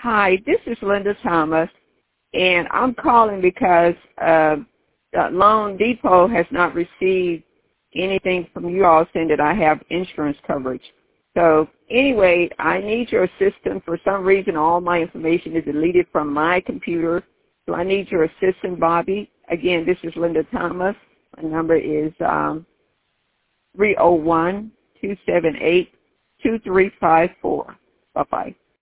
Hi, this is Linda Thomas, and I'm calling because Loan Depot has not received anything from you all saying that I have insurance coverage. So anyway, I need your assistance. For some reason, all my information is deleted from my computer, so I need your assistance, Bobby. Again, this is Linda Thomas. My number is 301-278-2354. Bye-bye.